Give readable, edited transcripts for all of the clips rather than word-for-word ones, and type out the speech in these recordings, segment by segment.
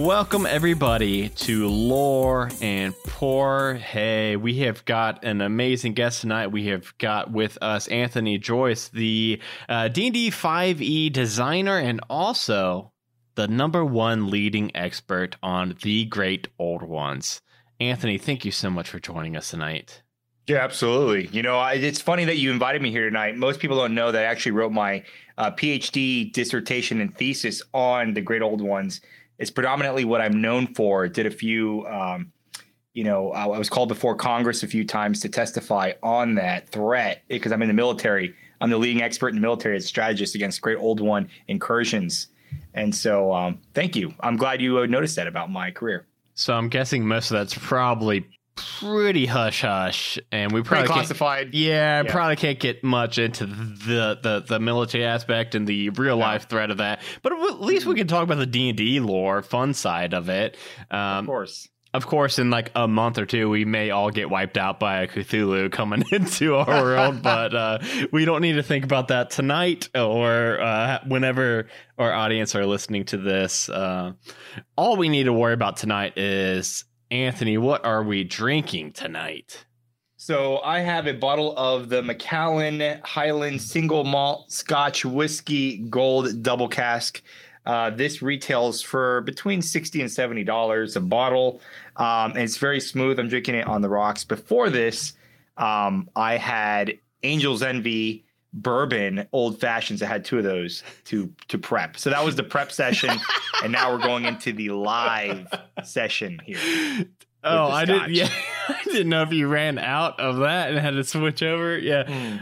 Welcome everybody to Lore and Pour. Hey, we have got an amazing guest tonight. We have got with us Anthony Joyce, the D&D 5e designer and also the #1 leading expert on the Great Old Ones. Anthony, thank you so much for joining us tonight. Yeah, absolutely. You know, it's funny that you invited me here tonight. Most people don't know that I actually wrote my PhD dissertation and thesis on the Great Old Ones. It's predominantly what I'm known for. Did a few, I was called before Congress a few times to testify on that threat because I'm in the military. I'm the leading expert in the military as a strategist against Great Old One incursions. And so thank you. I'm glad you noticed that about my career. So I'm guessing most of that's probably pretty hush hush, and we probably classified. Probably can't get much into the military aspect and the real life threat of that. But at least we can talk about the D&D lore, fun side of it. Of course, in like a month or two, we may all get wiped out by a Cthulhu coming into our world, but we don't need to think about that tonight or whenever our audience are listening to this. All we need to worry about tonight is, Anthony, what are we drinking tonight? So I have a bottle of the Macallan Highland Single Malt Scotch Whiskey Gold Double Cask. This retails for between $60 and $70 a bottle. And it's very smooth. I'm drinking it on the rocks. Before this, I had Angel's Envy bourbon old fashions. I had two of those to prep. So that was the prep session. And now we're going into the live session here. Oh, I didn't know if you ran out of that and had to switch over. Yeah.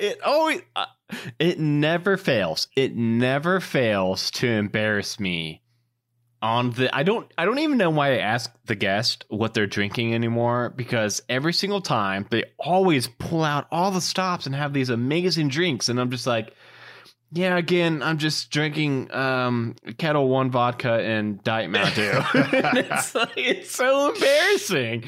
It never fails. It never fails to embarrass me on the I don't even know why I ask the guest what they're drinking anymore, because every single time they always pull out all the stops and have these amazing drinks, and I'm just like, yeah, again, I'm just drinking Kettle One vodka and Diet Mountain Dew. It's so embarrassing.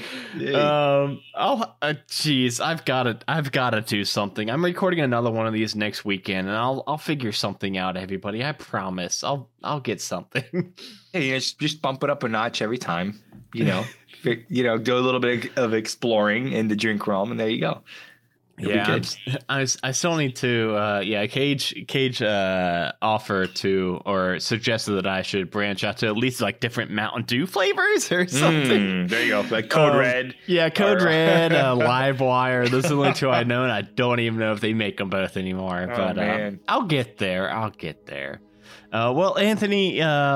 I've got to do something. I'm recording another one of these next weekend, and I'll figure something out, everybody. I promise. I'll get something. Hey, just bump it up a notch every time. Do a little bit of exploring in the drink realm, and there you go. I still need to. Cage offered to or suggested that I should branch out to at least like different Mountain Dew flavors or something. There you go, like Code Red. Yeah, Code Red, Livewire. Those are the only two I know, and I don't even know if they make them both anymore. But I'll get there. Well, Anthony,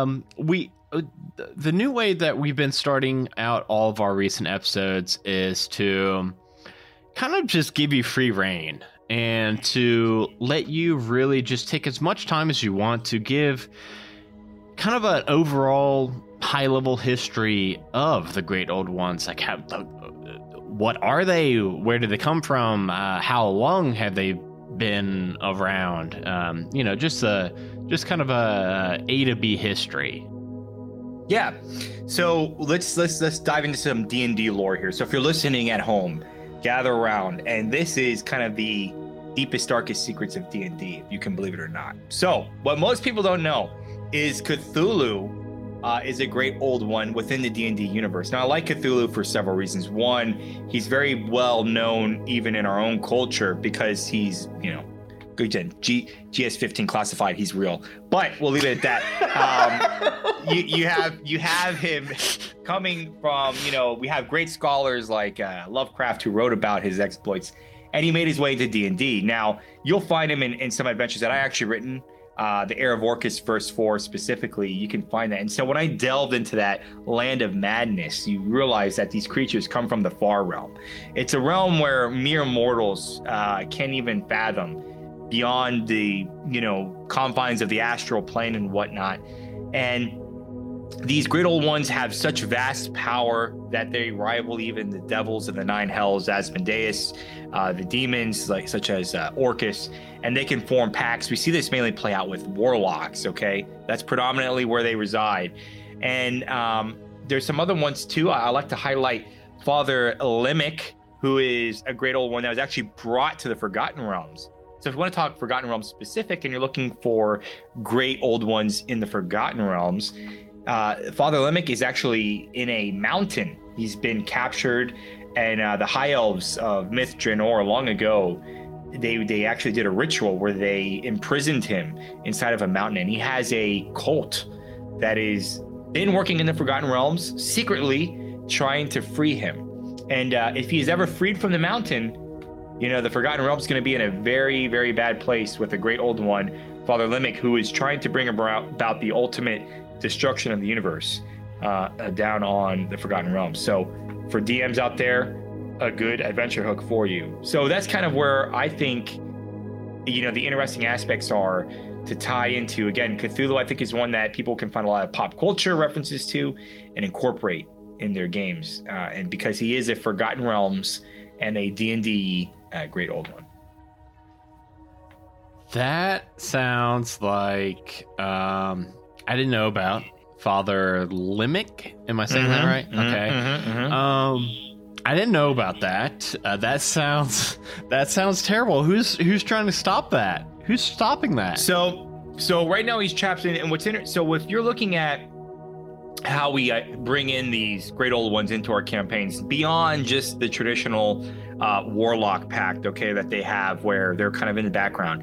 the new way that we've been starting out all of our recent episodes is to kind of just give you free reign and to let you really just take as much time as you want to give kind of an overall high-level history of the Great Old Ones. Like, what are they? Where did they come from? How long have they been around? Just kind of a A to B history. Yeah. So let's dive into some D&D lore here. So if you're listening at home, gather around, and this is kind of the deepest, darkest secrets of D&D, if you can believe it or not. So what most people don't know is Cthulhu is a great old one within the D&D universe. Now, I like Cthulhu for several reasons. One, he's very well known even in our own culture because he's, GS-15 classified, he's real. But we'll leave it at that. You have him coming from, we have great scholars like Lovecraft who wrote about his exploits, and he made his way to D&D. Now, you'll find him in some adventures that I actually written, the Heir of Orcus First 4 specifically. You can find that. And so when I delved into that land of madness, you realize that these creatures come from the far realm. It's a realm where mere mortals can't even fathom, beyond the confines of the astral plane and whatnot. And these great old ones have such vast power that they rival even the devils of the nine hells, Asmodeus, the demons such as Orcus, and they can form pacts. We see this mainly play out with warlocks. Okay, that's predominantly where they reside. And there's some other ones too. I like to highlight Father Limic, who is a great old one that was actually brought to the Forgotten Realms. So if you want to talk Forgotten Realms specific and you're looking for great old ones in the Forgotten Realms, Father Limmick is actually in a mountain. He's been captured, and the High Elves of Myth Draenor long ago, they actually did a ritual where they imprisoned him inside of a mountain, and he has a cult that is been working in the Forgotten Realms, secretly trying to free him. And if he's ever freed from the mountain, the Forgotten Realms is going to be in a very, very bad place with the Great Old One, Father Limmick, who is trying to bring about the ultimate destruction of the universe down on the Forgotten Realms. So for DMs out there, a good adventure hook for you. So that's kind of where I think, the interesting aspects are to tie into. Again, Cthulhu, I think, is one that people can find a lot of pop culture references to and incorporate in their games. And because he is a Forgotten Realms and a D&D Great Old One. That sounds like I didn't know about Father Limmick. Am I saying that right? Okay. I didn't know about that. That sounds terrible. Who's trying to stop that? Who's stopping that? So right now he's trapped in. And so if you're looking at how we bring in these Great Old Ones into our campaigns beyond just the traditional Warlock pact, okay, that they have where they're kind of in the background.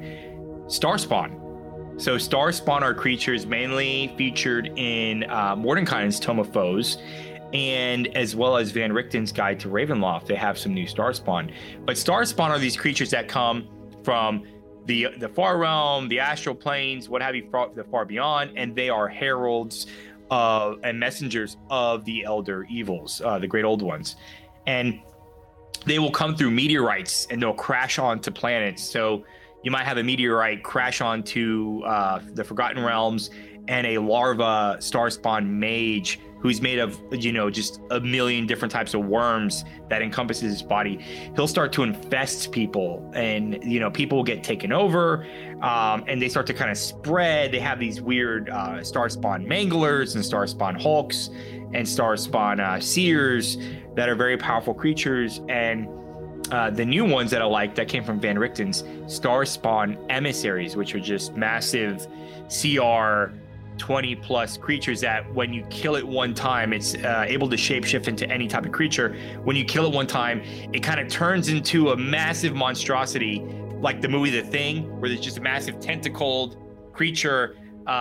Starspawn. So Starspawn are creatures mainly featured in Mordenkainen's Tome of Foes, and as well as Van Richten's Guide to Ravenloft. They have some new Starspawn. But Starspawn are these creatures that come from the far realm, the astral planes, what have you, the far beyond, and they are heralds and messengers of the elder evils, the Great Old Ones. And they will come through meteorites and they'll crash onto planets. So you might have a meteorite crash onto the Forgotten Realms, and a larva Starspawn mage who's made of, just a million different types of worms that encompasses his body. He'll start to infest people, and, people will get taken over, and they start to kind of spread. They have these weird Starspawn Manglers and Starspawn Hulks and Starspawn Seers that are very powerful creatures. And the new ones that I like that came from Van Richten's Starspawn Emissaries, which are just massive CR 20 plus creatures that when you kill it one time, it's able to shapeshift into any type of creature. When you kill it one time, it kind of turns into a massive monstrosity, like the movie The Thing, where there's just a massive tentacled creature.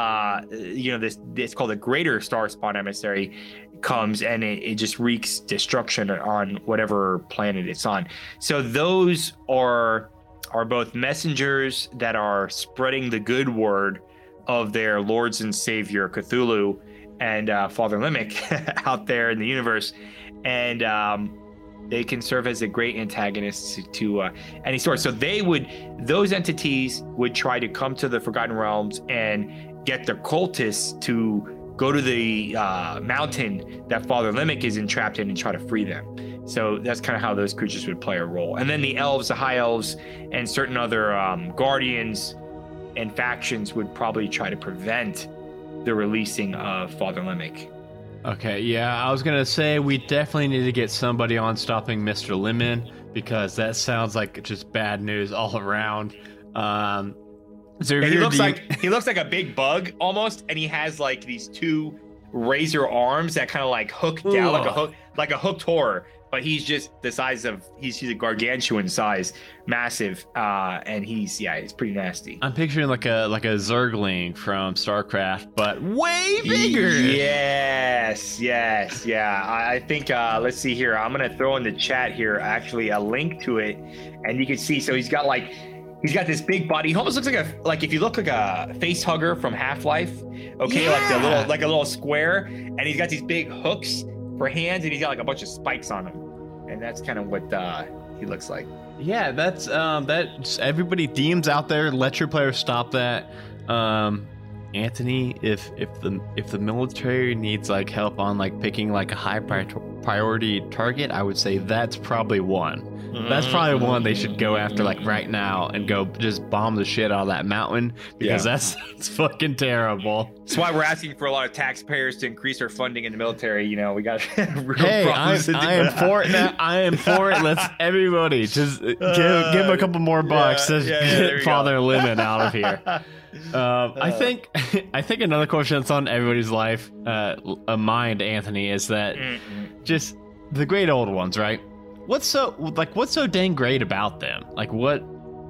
This it's called a greater Starspawn Emissary, comes and it just wreaks destruction on whatever planet it's on. So those are both messengers that are spreading the good word of their lords and savior Cthulhu and Father Limmick out there in the universe, and they can serve as a great antagonist to any story. So those entities would try to come to the Forgotten Realms and get the cultists to go to the mountain that Father Limmick is entrapped in and try to free them. So that's kind of how those creatures would play a role. And then the elves, the high elves, and certain other guardians and factions would probably try to prevent the releasing of Father Limmick. Okay, yeah, I was gonna say we definitely need to get somebody on stopping Mr. Lemon, because that sounds like just bad news all around. He looks like a big bug almost, and he has like these two razor arms that kind of like hook down like a hooked horror. But he's just the size of he's a gargantuan size, massive, and he's pretty nasty. I'm picturing like a Zergling from StarCraft, but way bigger. Yes, yeah. I think let's see here. I'm gonna throw in the chat here actually a link to it, and you can see. So he's got this big body. He almost looks like if you look like a face hugger from Half-Life. Okay, yeah. like a little square, and he's got these big hooks for hands, and he's got like a bunch of spikes on him. And that's kind of what he looks like. Yeah, that's everybody DMs out there, let your players stop that. Anthony, if the military needs like help on like picking like a high priority target, I would say that's probably one. That's probably one they should go after like right now and go just bomb the shit out of that mountain, because that's fucking terrible. That's why we're asking for a lot of taxpayers to increase our funding in the military. We got real problems. I am for it now. I am for it. Let's everybody just give him a couple more bucks to get Father Lemon out of here. I think another question that's on everybody's mind, Anthony, is that just the great old ones, right? What's so dang great about them? Like what?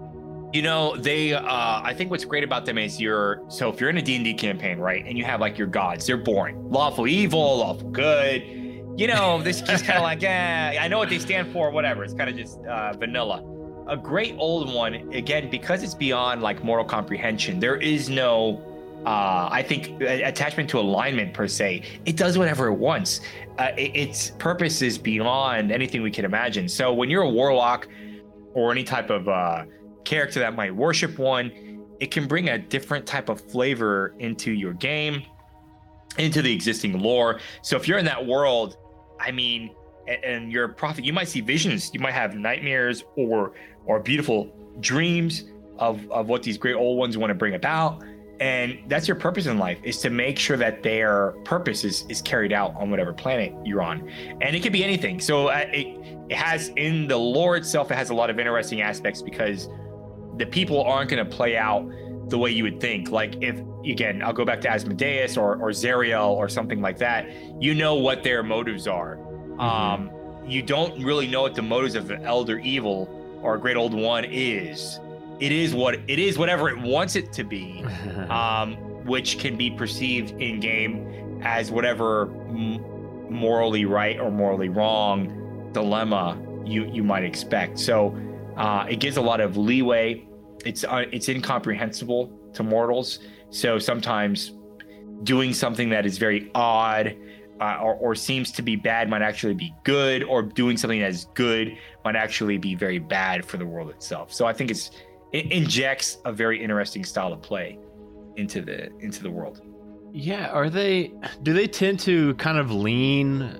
They I think what's great about them is if you're in a D&D campaign, right, and you have like your gods, they're boring. Lawful evil, lawful good. This is just kind of like, I know what they stand for, whatever. It's kind of just vanilla. A great old one, again, because it's beyond like mortal comprehension, there is no I think attachment to alignment per se. It does whatever it wants. Its purpose is beyond anything we can imagine. So when you're a warlock or any type of character that might worship one, it can bring a different type of flavor into your game, into the existing lore. So if you're in that world, I mean, and you're a prophet, you might see visions, you might have nightmares or beautiful dreams of what these great old ones want to bring about. And that's your purpose in life, is to make sure that their purpose is carried out on whatever planet you're on. And it could be anything. So it has, in the lore itself, it has a lot of interesting aspects because the people aren't going to play out the way you would think. Like if, again, I'll go back to Asmodeus or Zariel or something like that, what their motives are. Mm-hmm. You don't really know what the motives of an elder evil or a great old one is. It is whatever it wants it to be, which can be perceived in game as whatever morally right or morally wrong dilemma you might expect. So it gives a lot of leeway. It's incomprehensible to mortals. So sometimes doing something that is very odd or seems to be bad might actually be good, or doing something that is good might actually be very bad for the world itself. So I think it injects a very interesting style of play into the world. Yeah, do they tend to kind of lean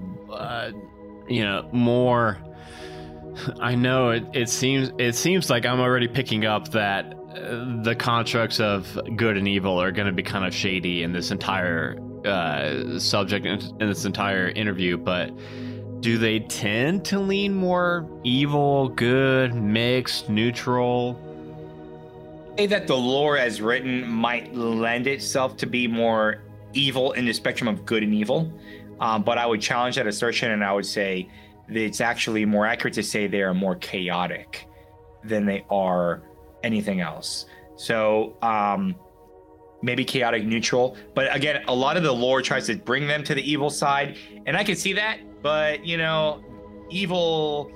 more? I know it seems like I'm already picking up that the constructs of good and evil are going to be kind of shady in this entire subject, in this entire interview, but do they tend to lean more evil, good, mixed, neutral? I say that the lore as written might lend itself to be more evil in the spectrum of good and evil, but I would challenge that assertion, and I would say that it's actually more accurate to say they are more chaotic than they are anything else. So maybe chaotic neutral, but again, a lot of the lore tries to bring them to the evil side, and I can see that. But evil,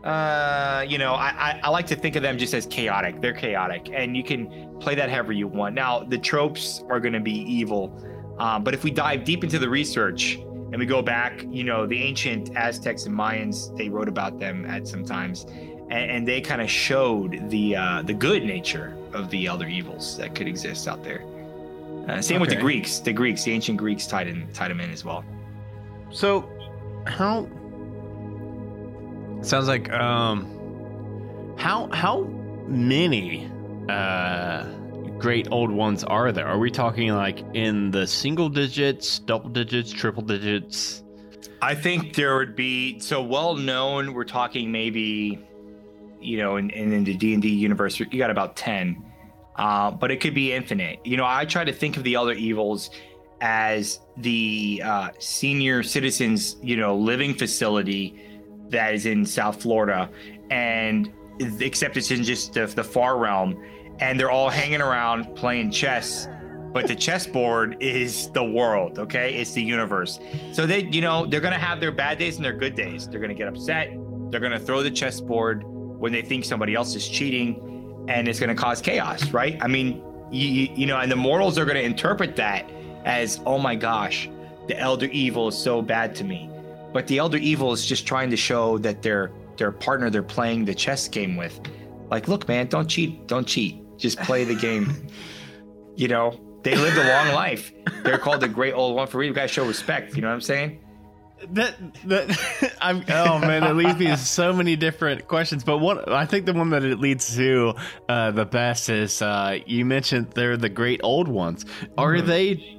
I like to think of them just as chaotic. They're chaotic, and you can play that however you want. Now, the tropes are going to be evil, but if we dive deep into the research and we go back, the ancient Aztecs and Mayans, they wrote about them at some times, and they kind of showed the good nature of the elder evils that could exist out there. Same with the Greeks. The ancient Greeks tied them in as well. So, how sounds like how many great old ones are there? Are we talking like in the single digits, double digits, triple digits? I think there would be, so well known, we're talking maybe, in the D&D universe, you got about 10, but it could be infinite. I try to think of the elder evils as the senior citizens, living facility that is in South Florida, and except it's in just the far realm, and they're all hanging around playing chess, but the chessboard is the world. Okay, it's the universe. So they're gonna have their bad days and their good days. They're gonna get upset. They're gonna throw the chessboard when they think somebody else is cheating, and it's gonna cause chaos, right? I mean, and the mortals are gonna interpret that as, oh my gosh, the elder evil is so bad to me. But the elder evil is just trying to show that their partner they're playing the chess game with, like, look, man, don't cheat, just play the game. They lived a long life. They're called the great old one for real. You guys show respect. You know what I'm saying? Oh man, it leads me to so many different questions. But I think the one that it leads to the best is you mentioned they're the great old ones. Are they?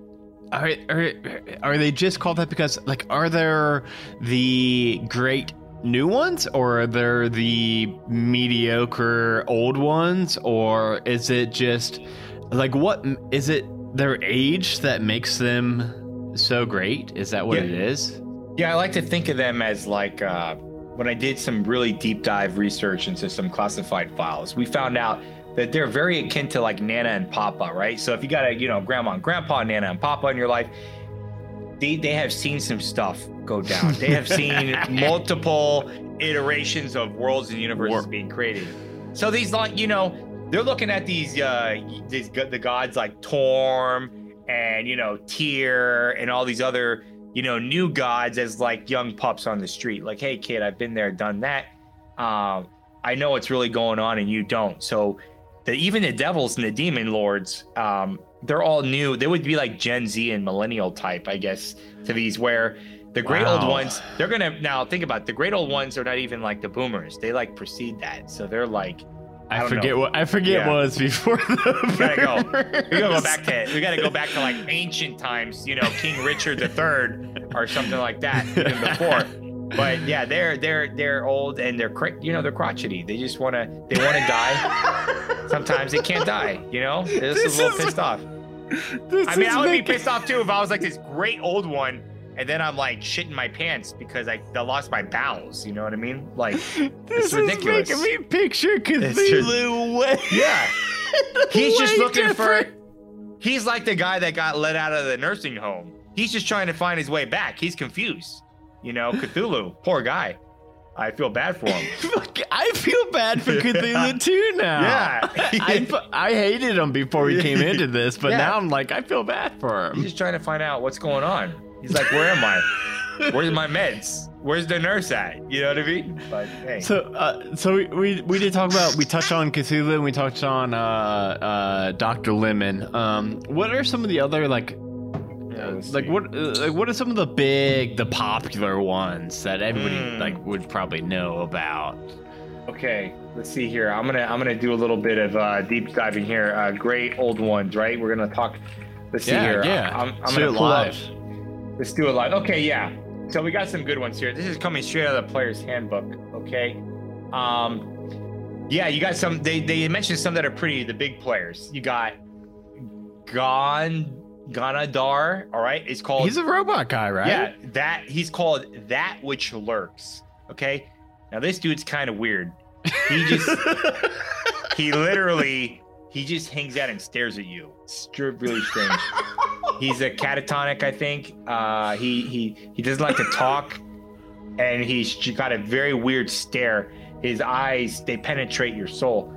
Are they just called that because, like, are there the great new ones, or are there the mediocre old ones, or is it just like, what is it, their age that makes them so great? Is that what it is? Yeah, I like to think of them as like when I did some really deep dive research into some classified files, we found out that they're very akin to like Nana and Papa, right? So if you got a, grandma and grandpa, Nana and Papa in your life, they have seen some stuff go down. They have seen multiple iterations of worlds and universes being created. So these, like, they're looking at these the gods like Torm and Tyr and all these other new gods as like young pups on the street. Like, hey kid, I've been there, done that. I know what's really going on and you don't. So even the devils and the demon lords, they're all new. They would be like Gen Z and millennial type, I guess, to these, where the great old ones, they're gonna, now think about it, the great old ones are not even like the boomers. They like precede that. So they're like, I forget what was before the boomers. We gotta go back to like ancient times, King Richard III or something like that, even before. But yeah, they're old and they're crotchety. They want to die. Sometimes they can't die. They're just a little pissed off. I would be pissed off too if I was like this great old one, and then I'm like shitting my pants because I lost my bowels. You know what I mean? Like, it's ridiculous. This is making me picture Cthulhu way. Yeah, he's just looking for. He's like the guy that got let out of the nursing home. He's just trying to find his way back. He's confused. Cthulhu, poor guy. I feel bad for him. I feel bad for Cthulhu too now. Yeah. I hated him before we came into this, but now I'm like, I feel bad for him. He's just trying to find out what's going on. He's like, where am I? Where's my meds? Where's the nurse at? You know what I mean? But hey. So we did talk about, we touched on Cthulhu and we touched on Dr. Lemon. What are some of the other what are some of the popular ones that everybody would probably know about? Okay, let's see here. I'm gonna do a little bit of deep diving here. Great old ones, right? We're gonna talk. Let's see here. Yeah. I'm gonna pull up. Let's do it live. Okay, yeah. So we got some good ones here. This is coming straight out of the player's handbook. Okay. Yeah, you got some. They mentioned some that are the big players. You got Ganadar, all right? It's called. He's a robot guy, right? Yeah, he's called That Which Lurks. Okay. Now this dude's kind of weird. He just hangs out and stares at you. It's really strange. He's a catatonic, I think. He doesn't like to talk, and he's got a very weird stare. His eyes, they penetrate your soul.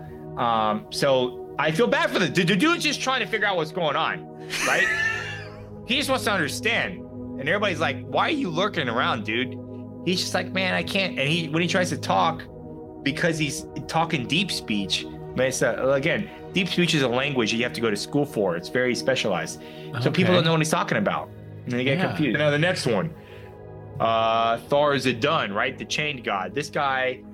So I feel bad for the dude's just trying to figure out what's going on, right? He just wants to understand. And everybody's like, why are you lurking around, dude? He's just like, man, I can't. And when he tries to talk, because he's talking deep speech, but it's again, deep speech is a language you have to go to school for. It's very specialized. So people don't know what he's talking about. And they get confused. Now the next one, Thor Zedun, right? The chained god. This guy,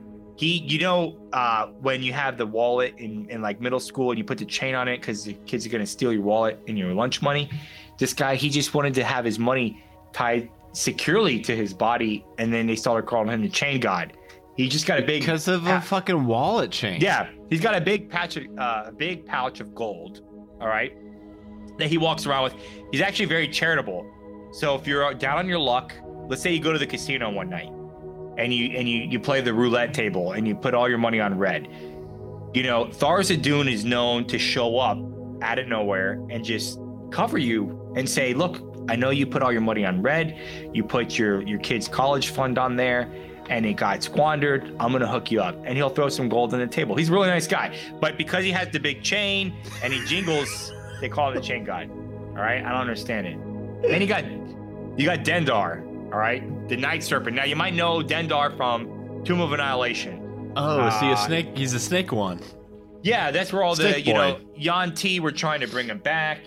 when you have the wallet in like middle school and you put the chain on it because the kids are going to steal your wallet and your lunch money. This guy, he just wanted to have his money tied securely to his body, and then they started calling him the chain god. He just got a big because of a fucking wallet chain. Yeah, he's got a big pouch of gold. All right, that he walks around with. He's actually very charitable. So if you're down on your luck, let's say you go to the casino one night, and you play the roulette table and you put all your money on red. Thar Zedun is known to show up out of nowhere and just cover you and say, look, I know you put all your money on red, you put your kid's college fund on there, and it got squandered. I'm gonna hook you up. And he'll throw some gold on the table. He's a really nice guy. But because he has the big chain and he jingles, they call him the chain god. All right, I don't understand it. Then you got Dendar, all right, the night serpent. Now you might know Dendar from Tomb of Annihilation. Oh, is he a snake? He's a snake one. Yeah, that's where all Snake the Yuan-Ti were trying to bring him back.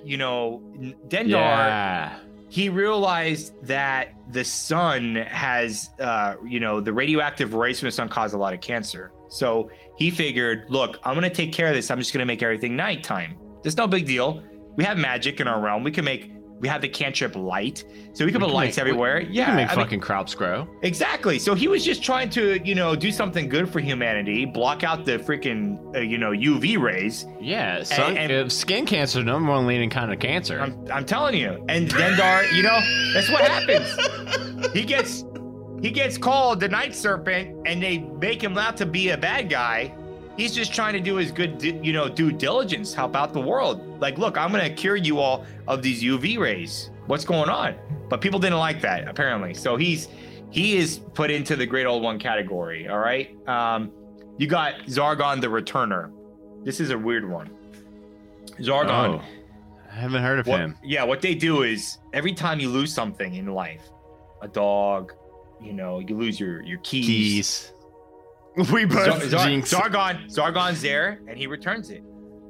Dendar, he realized that the sun has, the radioactive rays from the sun cause a lot of cancer. So he figured, look, I'm going to take care of this. I'm just going to make everything nighttime. There's no big deal. We have magic in our realm. We can make We have the cantrip light, so we can put lights make- everywhere. You can make I mean, fucking crops grow. exactly. So he was just trying to, do something good for humanity, block out the freaking, UV rays. Yeah, skin cancer, number one leading kind of cancer. I'm telling you. And Dendar, that's what happens. He gets called the Night Serpent, and they make him out to be a bad guy. He's just trying to do his good, due diligence, help out the world. Like, look, I'm gonna cure you all of these UV rays. What's going on? But people didn't like that, apparently. So he is put into the Great Old One category. All right. You got Zargon the Returner. This is a weird one. Zargon. Oh, I haven't heard of him. Yeah, what they do is every time you lose something in life, a dog, you lose your keys. We both jinx. Zargon's there, and he returns it.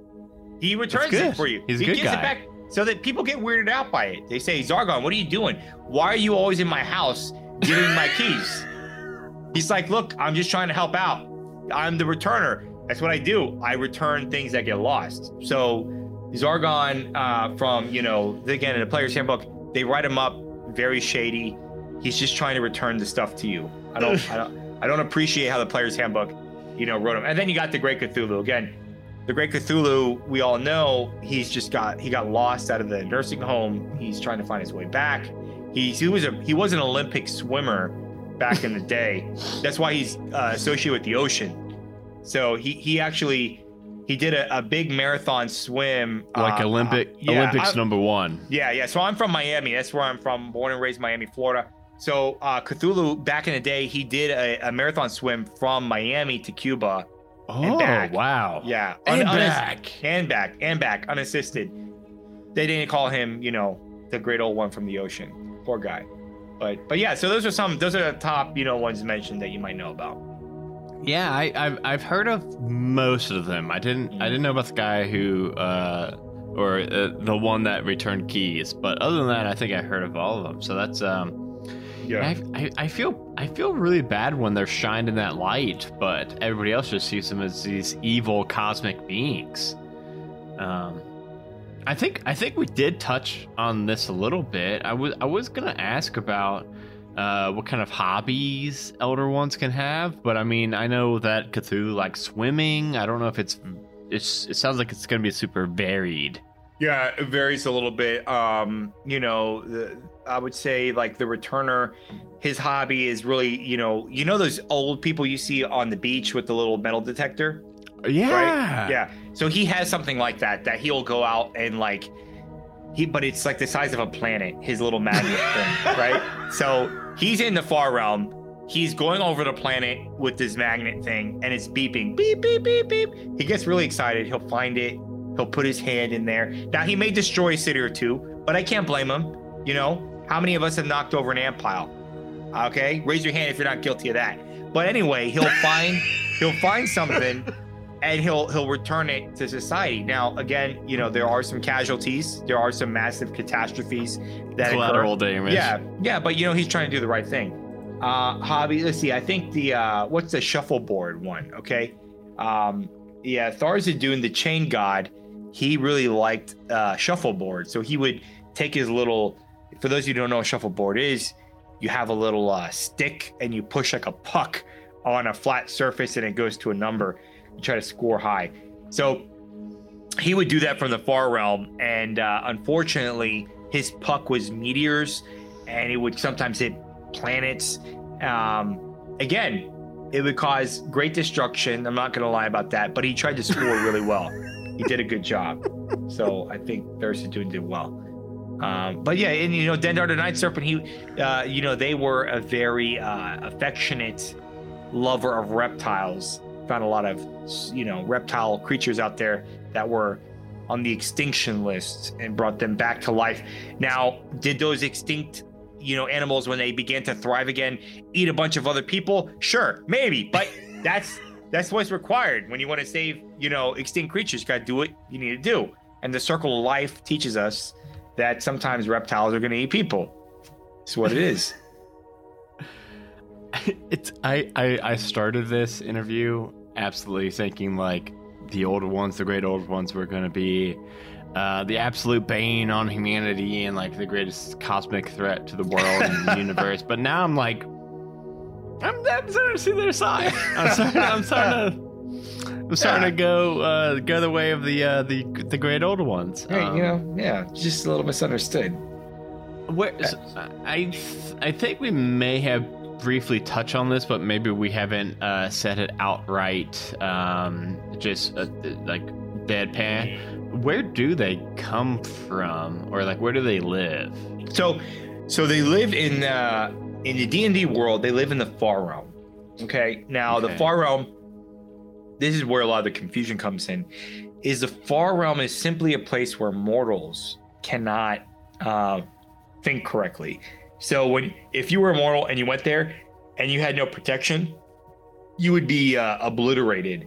He returns it for you. He's a he good gives guy. it back so that people get weirded out by it. They say, Zargon, what are you doing? Why are you always in my house giving me my keys? He's like, look, I'm just trying to help out. I'm the returner. That's what I do. I return things that get lost. So Zargon, from, again, in the player's handbook, they write him up very shady. He's just trying to return the stuff to you. I don't appreciate how the player's handbook, wrote him. And then you got the Great Cthulhu. Again, the Great Cthulhu, we all know he got lost out of the nursing home. He's trying to find his way back. He was an Olympic swimmer back in the day. That's why he's associated with the ocean. So he did a big marathon swim. Like Olympics number one. Yeah. So I'm from Miami. That's where I'm from. Born and raised Miami, Florida. So Cthulhu, back in the day, he did a marathon swim from Miami to Cuba. Oh, back. Wow. Yeah. And back, unassisted. They didn't call him, the Great Old One from the ocean. Poor guy. But yeah, so those are the top, ones mentioned that you might know about. Yeah, I've heard of most of them. I didn't know about the guy who the one that returned keys, but other than that, I think I heard of all of them. So that's Yeah. I feel really bad when they're shined in that light, but everybody else just sees them as these evil cosmic beings. I think we did touch on this a little bit. I was gonna ask about what kind of hobbies Elder Ones can have, but I mean, I know that Cthulhu likes swimming. I don't know if it sounds like it's gonna be super varied. Yeah, it varies a little bit. I would say like the returner, his hobby is really, those old people you see on the beach with the little metal detector? Yeah. Right? Yeah. So he has something like that he'll go out and but it's like the size of a planet, his little magnet thing, right? So he's in the far realm. He's going over the planet with this magnet thing and it's beeping, beep, beep, beep, beep. He gets really excited. He'll find it. He'll put his hand in there. Now he may destroy a city or two, but I can't blame him. How many of us have knocked over an ant pile? Okay, raise your hand if you're not guilty of that. But anyway, he'll find something, and he'll return it to society. Now, again, there are some casualties. There are some massive catastrophes that collateral occur. damage. Yeah, but he's trying to do the right thing. Hobby. Let's see. I think what's the shuffleboard one? Okay. Tharizdun, the chain god, he really liked shuffleboard. So he would take his little. For those of you who don't know what shuffleboard is, you have a little stick and you push like a puck on a flat surface and it goes to a number. You try to score high. So he would do that from the far realm, and unfortunately, his puck was meteors, and it would sometimes hit planets. Again, it would cause great destruction. I'm not going to lie about that, but he tried to score really well. He did a good job. So I think Tharizdun did well. But yeah, and Dendar the Night Serpent, they were a very affectionate lover of reptiles. Found a lot of reptile creatures out there that were on the extinction list and brought them back to life. Now, did those extinct animals, when they began to thrive again, eat a bunch of other people? Sure, maybe, but that's what's required when you want to save extinct creatures. You gotta do what you need to do. And the circle of life teaches us that sometimes reptiles are going to eat people. It's what it is. I started this interview absolutely thinking like the older ones, the great old ones, were going to be the absolute bane on humanity and like the greatest cosmic threat to the world and the universe. But now I'm like, I'm starting to see their side. I'm starting to go the way of the great old ones. Hey, just a little misunderstood. I think we may have briefly touched on this, but maybe we haven't said it outright. Just like deadpan. Where do they come from, or like where do they live? So they live in the D&D world. They live in the Far Realm. Okay. Now the Far Realm. This is where a lot of the confusion comes in. Is the Far Realm is simply a place where mortals cannot think correctly. So if you were immortal and you went there and you had no protection, you would be obliterated.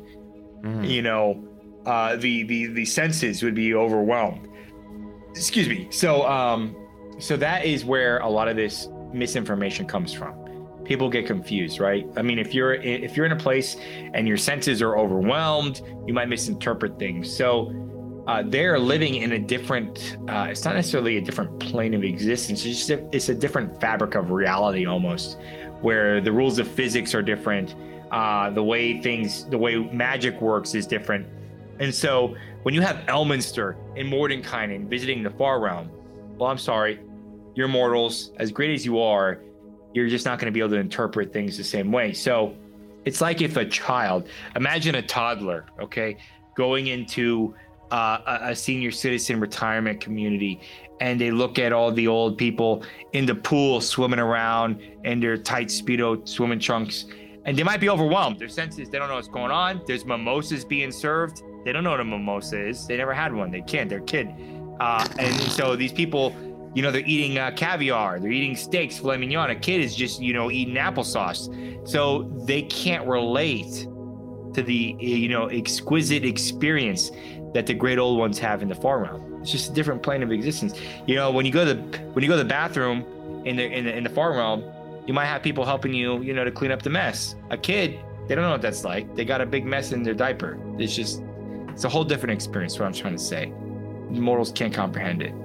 The senses would be overwhelmed. Excuse me. So that is where a lot of this misinformation comes from. People get confused, right? I mean, if you're in a place and your senses are overwhelmed, you might misinterpret things. So they're living in a different. It's not necessarily a different plane of existence. It's a different fabric of reality almost, where the rules of physics are different. The way magic works is different. And so when you have Elminster and Mordenkainen visiting the Far Realm, well, I'm sorry, you're mortals, as great as you are, you're just not going to be able to interpret things the same way. So it's like if a child, imagine a toddler, okay, going into a senior citizen retirement community, and they look at all the old people in the pool swimming around in their tight Speedo swimming trunks, and they might be overwhelmed. Their senses, they don't know what's going on. There's mimosas being served. They don't know what a mimosa is. They never had one. They can't. They're a kid. And so these people, they're eating caviar. They're eating steaks, filet mignon. A kid is just, eating applesauce. So they can't relate to the, exquisite experience that the great old ones have in the Far Realm. It's just a different plane of existence. When you go to the bathroom in the Far Realm, you might have people helping you, to clean up the mess. A kid, they don't know what that's like. They got a big mess in their diaper. It's a whole different experience, what I'm trying to say. Mortals can't comprehend it.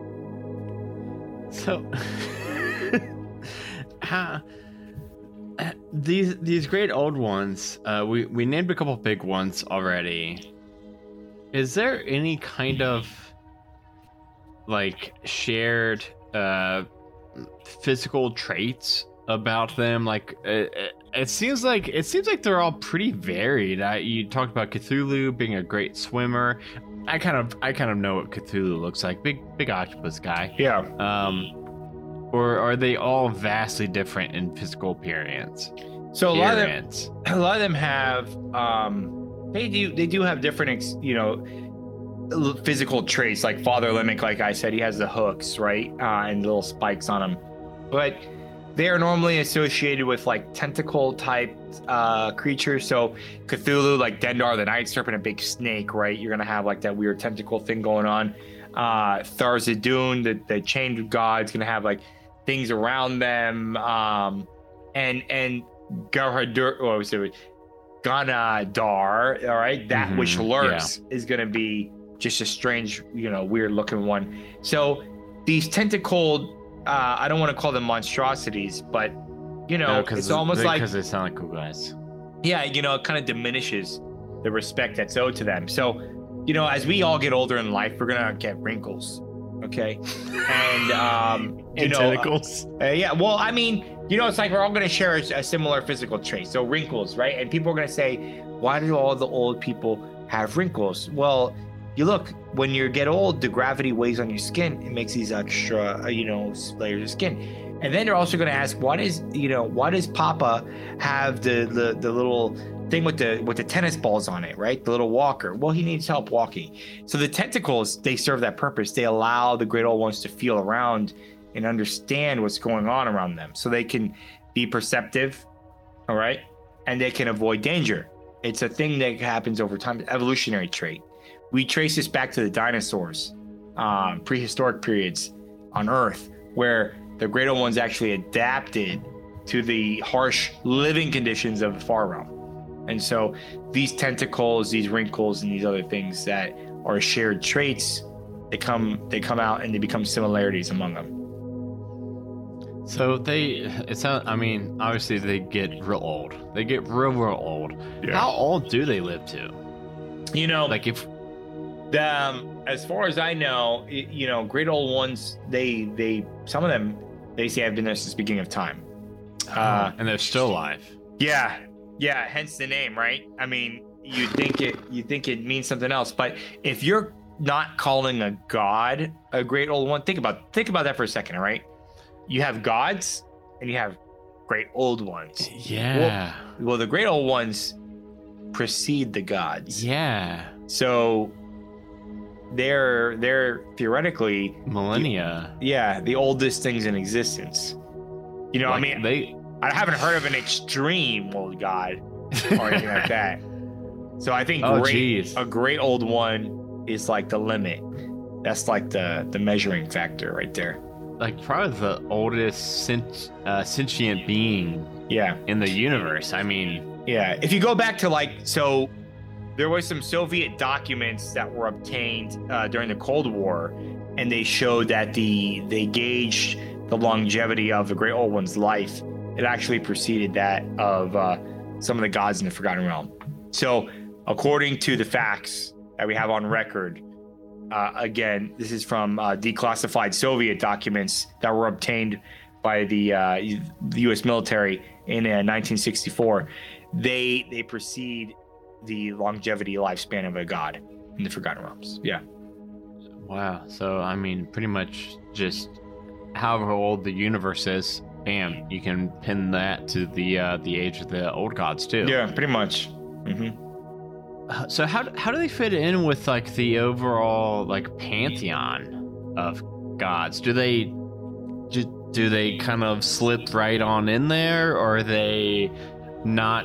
So, these great old ones, we named a couple big ones already. Is there any kind of like shared physical traits about them? Like it seems like they're all pretty varied. You talked about Cthulhu being a great swimmer. I kind of know what Cthulhu looks like. Big octopus guy. Yeah. Or are they all vastly different in physical appearance? So a lot of them have they do have different physical traits. Like Father Limerick, like I said, he has the hooks, right, and little spikes on him, but they are normally associated with like tentacle type creatures. So Cthulhu, like Dendar the Night Serpent, a big snake, right? You're gonna have like that weird tentacle thing going on. Thar-Zadun, the chained god, is gonna have like things around them. And Ganadar, all right, that which lurks is gonna be just a strange, weird looking one. So these tentacled, I don't want to call them monstrosities, but it's almost like because they sound like cool guys. Yeah, it kind of diminishes the respect that's owed to them. So, as we all get older in life, we're gonna get wrinkles, okay? And tentacles. Yeah. Well, I mean, it's like we're all gonna share a similar physical trait. So wrinkles, right? And people are gonna say, why do all the old people have wrinkles? Well, you look, when you get old, the gravity weighs on your skin. It makes these extra, layers of skin. And then they're also going to ask, why does Papa have the little thing with the tennis balls on it, right? The little walker. Well, he needs help walking. So the tentacles, they serve that purpose. They allow the great old ones to feel around and understand what's going on around them, so they can be perceptive, all right? And they can avoid danger. It's a thing that happens over time, evolutionary trait. We trace this back to the dinosaurs, prehistoric periods on Earth, where the great old ones actually adapted to the harsh living conditions of the Far Realm. And so these tentacles, these wrinkles, and these other things that are shared traits they come out and they become similarities among them. So I mean, obviously they get real old. They get real old. Yeah. How old do they live to? You know, Like if as far as I know, you know, great old ones, they some of them, they say have been there since the beginning of time. and they're still alive. Yeah, hence the name, right? I mean, you think it means something else, but if you're not calling a god a great old one, think about that for a second, all right? You have gods and you have great old ones. Yeah. Well, the great old ones precede the gods. Yeah. So they're theoretically Millennia. the oldest things in existence. You know, Like, I mean, I haven't heard of an extreme old god or anything like that. So I think a great old one is like the limit. That's like the measuring factor right there. Like probably the oldest sentient being Yeah. in the universe. I mean, Yeah. If you go back to so there was some Soviet documents that were obtained during the Cold War, and they showed that they gauged the longevity of the Great Old One's life. It actually preceded that of some of the gods in the Forgotten Realm. So according to the facts that we have on record, again, this is from declassified Soviet documents that were obtained by the U.S. military in 1964. They precede the longevity lifespan of a god in the Forgotten Realms. Yeah. wow. So I mean, pretty much just however old the universe is, bam, you can pin that to the age of the old gods too. Yeah, pretty much. So how do they fit in with like the overall like pantheon of gods? Do they kind of slip right on in there, or are they not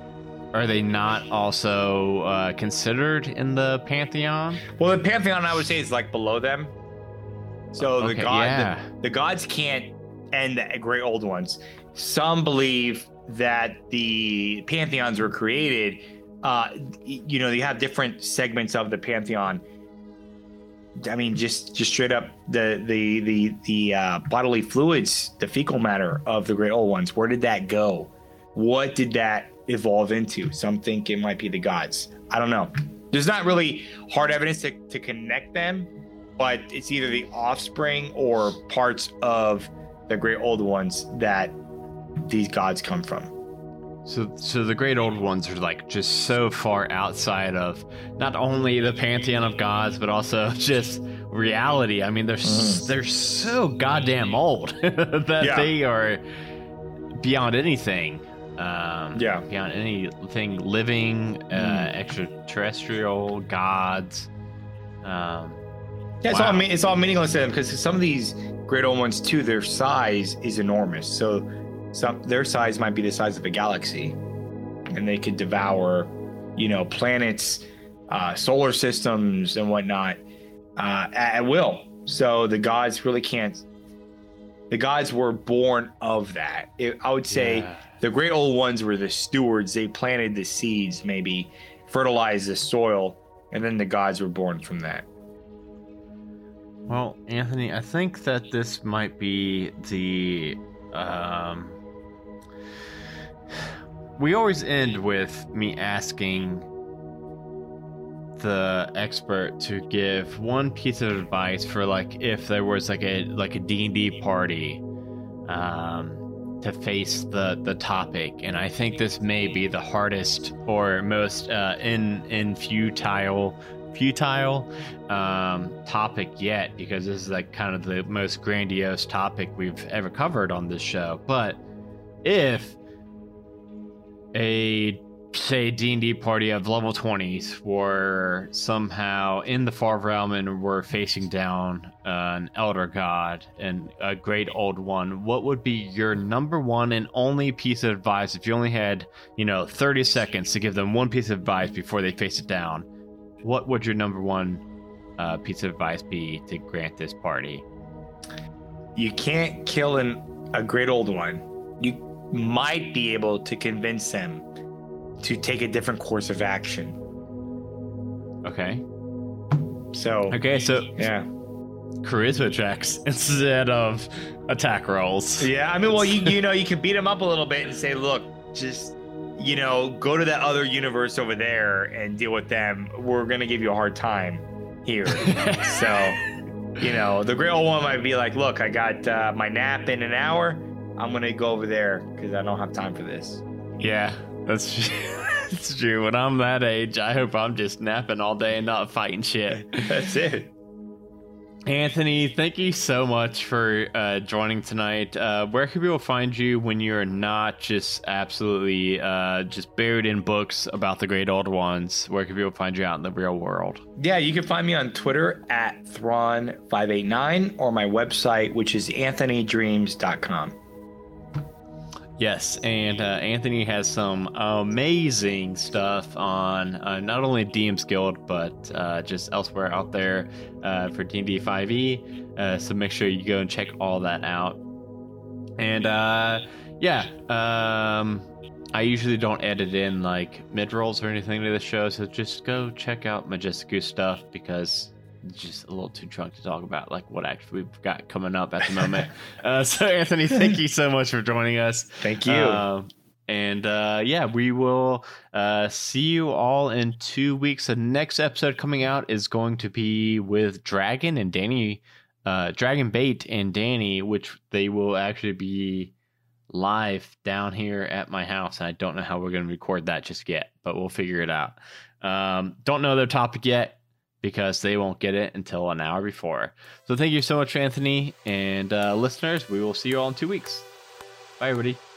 also considered in the pantheon? Well, the pantheon, I would say, is like below them. So Okay, the gods can't end the great old ones. Some believe that the pantheons were created. You know, you have different segments of the pantheon. I mean, just straight up the bodily fluids, the fecal matter of the great old ones. Where did that go? What did that evolve into? Some think it might be the gods. I don't know. There's not really hard evidence to connect them, but it's either the offspring or parts of the great old ones that these gods come from. So the great old ones are like just so far outside of not only the pantheon of gods, but also just reality. I mean, they're so goddamn old that they are beyond anything. Beyond anything living, extraterrestrial, gods. It's all meaningless to them, because some of these great old ones too, their size is enormous. So their size might be the size of a galaxy, and they could devour, you know, planets, solar systems, and whatnot at will. So the gods really can't. The gods were born of that. I would say the great old ones were the stewards. They planted the seeds, maybe fertilized the soil, and then the gods were born from that. Well, Anthony, I think that this might be the we always end with me asking the expert to give one piece of advice for like if there was like a D&D party to face the topic, and I think this may be the hardest or most futile topic yet, because this is like kind of the most grandiose topic we've ever covered on this show. But if a D&D party of level 20s were somehow in the Far Realm and were facing down an elder god and a great old one, what would be your number one and only piece of advice if you only had 30 seconds to give them one piece of advice before they face it down? What would your number one piece of advice be to grant this party? You can't kill a great old one. You might be able to convince them to take a different course of action. Okay. So Okay, so yeah. charisma checks instead of attack rolls. Yeah, I mean, well, you know, you can beat him up a little bit and say, look, just, you know, go to that other universe over there and deal with them. We're gonna give you a hard time here. So, you know, the Great Old One might be like, look, I got my nap in an hour. I'm gonna go over there because I don't have time for this. Yeah, that's that's true. When I'm that age, I hope I'm just napping all day and not fighting shit. That's it. Anthony, thank you so much for joining tonight. Where can people find you when you're not just absolutely just buried in books about the Great Old Ones? Where can people find you out in the real world? Yeah, you can find me on Twitter at Thrawn589 or my website, which is anthonydreams.com. Yes, and Anthony has some amazing stuff on not only DM's Guild, but just elsewhere out there for D&D 5e. So make sure you go and check all that out. And I usually don't edit in like mid-rolls or anything to the show, so just go check out Majestic Goose stuff because it's just a little too drunk to talk about like what actually we've got coming up at the moment. So Anthony, thank you so much for joining us. Thank you. We will see you all in 2 weeks. The next episode coming out is going to be with Dragon and Danny, Dragon Bait and Danny, which they will actually be live down here at my house. And I don't know how we're going to record that just yet, but we'll figure it out. Don't know their topic yet, because they won't get it until an hour before. So thank you so much, Anthony, and listeners, we will see you all in 2 weeks. Bye, everybody.